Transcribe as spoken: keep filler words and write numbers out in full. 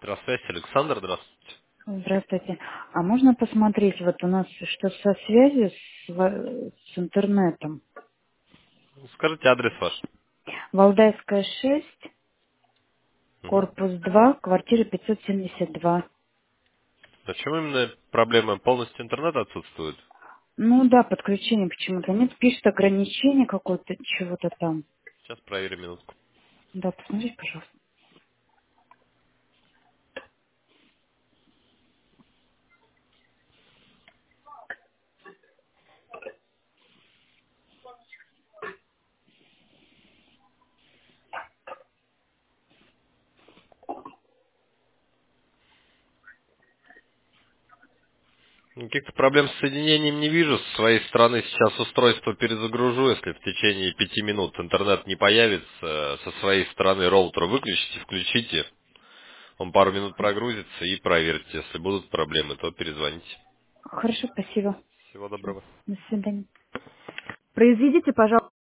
Электросвязь, Александр, здравствуйте. Здравствуйте. А можно посмотреть, вот у нас что со связью с, во- с интернетом? Скажите адрес ваш. Валдайская шесть, Мгм. корпус два, квартира пятьсот семьдесят два. Зачем именно проблема? Полностью интернет отсутствует? Ну да, подключение почему-то нет. Пишет ограничение какое-то, чего-то там. Сейчас проверим минутку. Да, посмотрите, пожалуйста. Каких-то проблем с соединением не вижу. С своей стороны сейчас устройство перезагружу. Если в течение пяти минут интернет не появится, со своей стороны роутер выключите, включите. Он пару минут прогрузится и проверьте. Если будут проблемы, то перезвоните. Хорошо, спасибо. Всего Всё. доброго. До свидания. Произведите, пожалуйста.